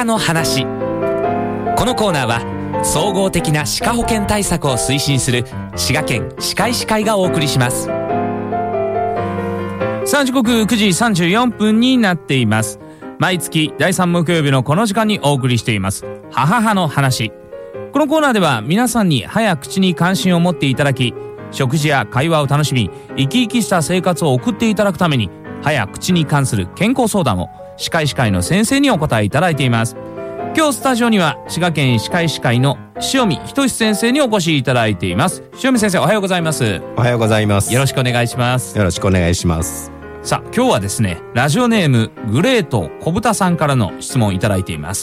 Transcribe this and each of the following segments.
母の話。このコーナーは総合的な歯科保険対策を推進する滋賀県歯科医師会がお送りします。 さあ、時刻9時34分になっています。毎月第3木曜日のこの時間にお送りしています母の話。このコーナーでは皆さんに歯や口に関心を持っていただき、食事や会話を楽しみ、生き生きした生活を送っていただくために、歯や口に関する健康相談を歯科医師会の先生にお答えいただいています。今日スタジオには滋賀県歯科医師会の塩見仁先生にお越しいただいています。塩見先生、おはようございます。 おはようございます。 よろしくお願いします。 よろしくお願いします。 さあ、今日はですね、ラジオネームグレート小豚さんからの質問をいただいています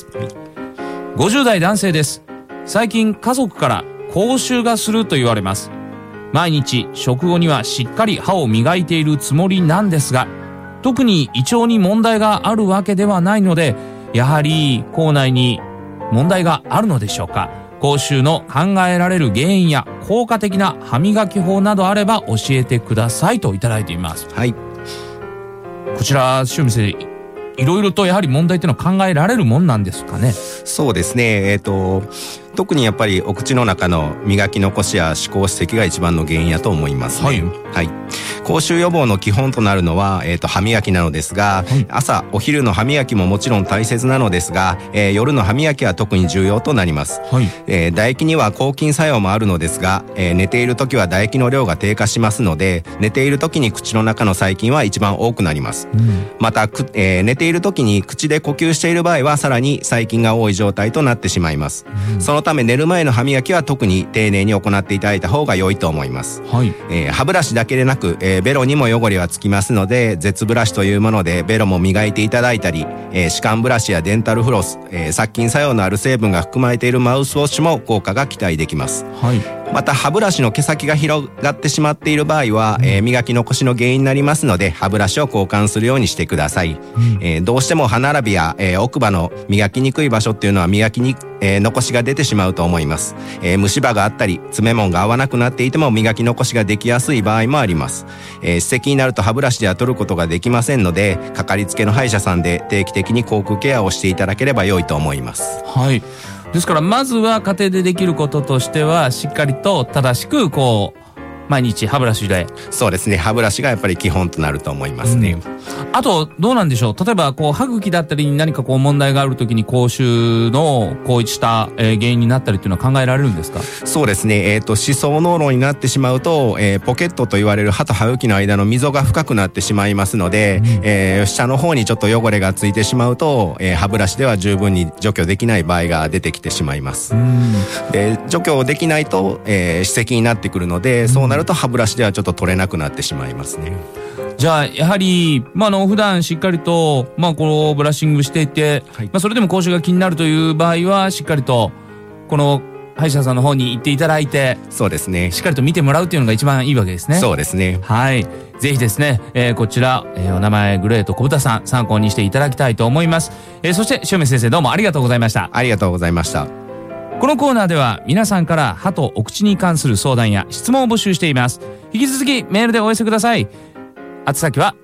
。50代男性です。最近家族から口臭がすると言われます。毎日食後にはしっかり歯を磨いているつもりなんですが、特に胃腸に問題があるわけではないので、やはり口内に問題があるのでしょうか。口臭の考えられる原因や効果的な歯磨き法などあれば教えてくださいといただいています。 はい。 こちら、塩見先生、いろいろとやはり問題っていうのは考えられるもんなんですかね。 そうですね。特にやっぱりお口の中の磨き残しや歯垢歯石が一番の原因やと思いますね。はい。口臭予防の基本となるのは、歯磨きなのですが、朝お昼の歯磨きももちろん大切なのですが、夜の歯磨きは特に重要となります。唾液には抗菌作用もあるのですが、寝ている時は唾液の量が低下しますので、寝ている時に口の中の細菌は一番多くなります。また、寝ている時に口で呼吸している場合はさらに細菌が多い状態となってしまいます。そのため寝る前の歯磨きは特に丁寧に行っていただいた方が良いと思います。歯ブラシだけでなく、ベロにも汚れはつきますので、舌ブラシというものでベロも磨いていただいたり、歯間ブラシやデンタルフロス、殺菌作用のある成分が含まれているマウスウォッシュも効果が期待できます。また歯ブラシの毛先が広がってしまっている場合は、磨き残しの原因になりますので、歯ブラシを交換するようにしてください。どうしても歯並びや、奥歯の磨きにくい場所っていうのは磨きに残しが出てしまうと思います。虫歯があったり詰め物が合わなくなっていても磨き残しができやすい場合もあります。歯石になると歯ブラシでは取ることができませんので、かかりつけの歯医者さんで定期的に口腔ケアをしていただければ良いと思います。 ですから、まずは家庭でできることとしては、しっかりと正しく毎日歯ブラシで。 そうですね。歯ブラシがやっぱり基本となると思いますね。 あと、どうなんでしょう。例えば、歯茎だったりに何か問題があるときに口臭のこうした原因になったりっていうのは考えられるんですか？ そうですね。歯槽膿漏になってしまうと、ポケットと言われる歯と歯茎の間の溝が深くなってしまいますので、下の方にちょっと汚れがついてしまうと、歯ブラシでは十分に除去できない場合が出てきてしまいます。で、除去できないと、歯石になってくるので、そうなると歯ブラシではちょっと取れなくなってしまいますね。 じゃあ、やはり、普段しっかりと、ブラッシングしていて、それでも口臭が気になるという場合は、しっかりと、歯医者さんの方に行っていただいて、 そうですね。 しっかりと見てもらうっていうのが一番いいわけですね。 そうですね。 ぜひですね、こちら、お名前グレート小豚さん、参考にしていただきたいと思います。そして、塩見先生、どうもありがとうございました。 ありがとうございました。 このコーナーでは皆さんから歯とお口に関する相談や質問を募集しています。引き続きメールでお寄せください。宛先は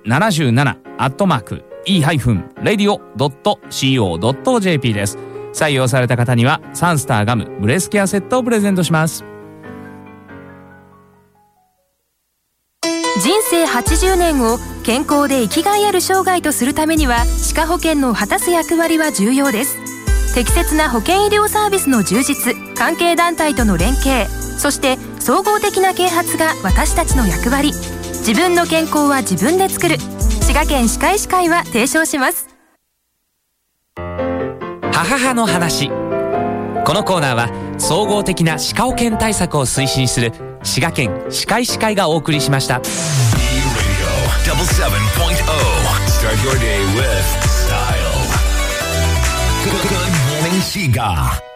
77@e-radio.co.jp です。採用された方にはサンスターガムブレスケアセットをプレゼントします。 人生80年を健康で生きがいある生涯とするためには、歯科保険の果たす役割は重要です。適切な保険医療サービスの充実、関係団体との連携、そして総合的な啓発が私たちの役割。自分の健康は自分で作る。滋賀県歯科医師会は提唱します。 母の話。このコーナーは総合的な歯科保険対策を推進する滋賀県歯科医師会がお送りしました。 Start your day with style. Good morning, Shiga.